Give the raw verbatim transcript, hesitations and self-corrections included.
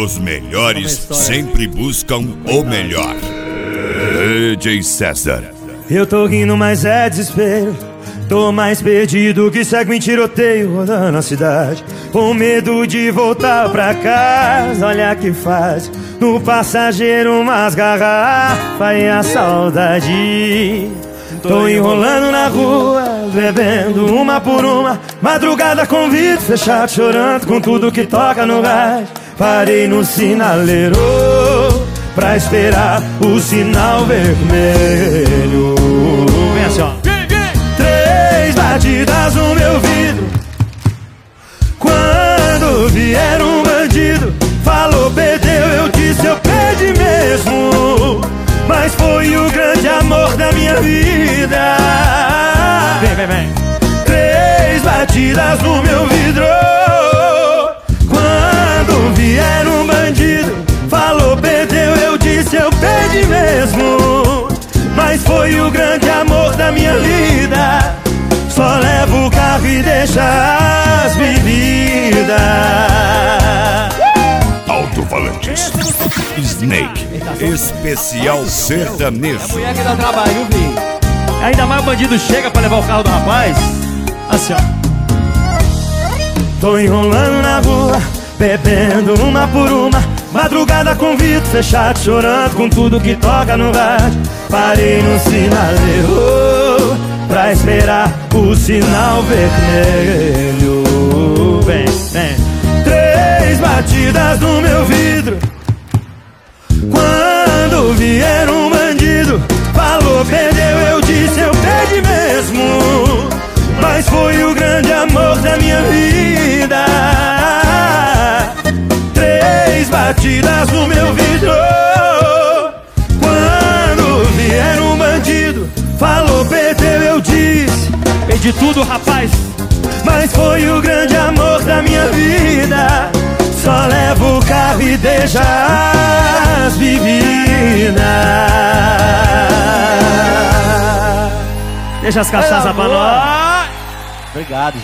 Os melhores sempre buscam o melhor. D J César. Eu tô rindo, mas é desespero. Tô mais perdido que segue em tiroteio rodando a cidade, com medo de voltar pra casa. Olha que faz no passageiro umas garrafas e a saudade. Tô enrolando na rua, bebendo uma por uma, madrugada com vidro fechado, chorando com tudo que toca no rádio. Parei no sinaleiro pra esperar o sinal vermelho. Vem assim, ó. Três batidas no meu vidro. Quando vier um bandido, falou perdeu, eu disse eu perdi mesmo. Mas foi o grande amor da minha vida. Vem, vem, vem. Três batidas no meu vidro. Quando vier um bandido, falou perdeu, eu disse eu perdi mesmo. Mas foi o grande amor da minha vida. Só levo o carro e deixa as bebidas. Alto-falantes. Snake. Especial sertanejo. A mulher que dá trabalho, viu? Ainda mais o bandido chega pra levar o carro do rapaz. Assim, ó. Tô enrolando na rua, bebendo uma por uma, madrugada com vidro fechado, chorando com tudo que toca no rádio. Parei no sinaleiro pra esperar o sinal vermelho. Vem, vem. Três batidas no meu vidro. Quando vier um bandido, falou perdeu, eu disse eu perdi mesmo. Mas foi o grande amor da minha vida. Três batidas no meu vidro. Quando vier um bandido, falou perdeu, eu disse Perdi tudo, rapaz. mas foi o grande amor da minha vida. Só levo o carro e deixa as bebidas. Deixa as cachaças pra nós. Obrigado,